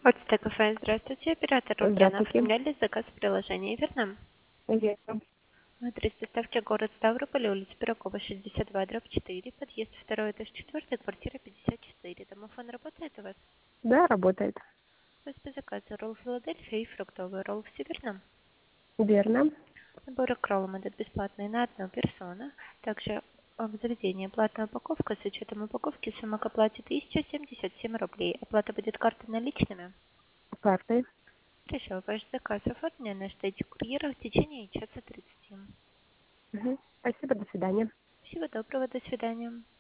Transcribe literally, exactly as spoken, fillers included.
Отстэ кафе, здравствуйте. Оператор Ульяна. Здравствуйте. Оформляли заказ в приложении, верно? Верно. Адрес доставки город Ставрополь, улица Пирогова, шестьдесят два, дробь четыре, подъезд второй, этаж четыре, квартира пятьдесят четыре. Домофон работает у вас? Да, работает. То есть по заказу ролл Филадельфия и фруктовый ролл, все верно? Верно. Набор кроллом идет бесплатный на одну персону. Также а, в заведении платная упаковка. С учетом упаковки сумма к оплате тысяча семьдесят семь рублей. Оплата будет картой наличными. Картой. Хорошо, ваш заказ оформлен на штате курьера в течение часа тридцати. Мгм. Спасибо, до свидания. Всего доброго, до свидания.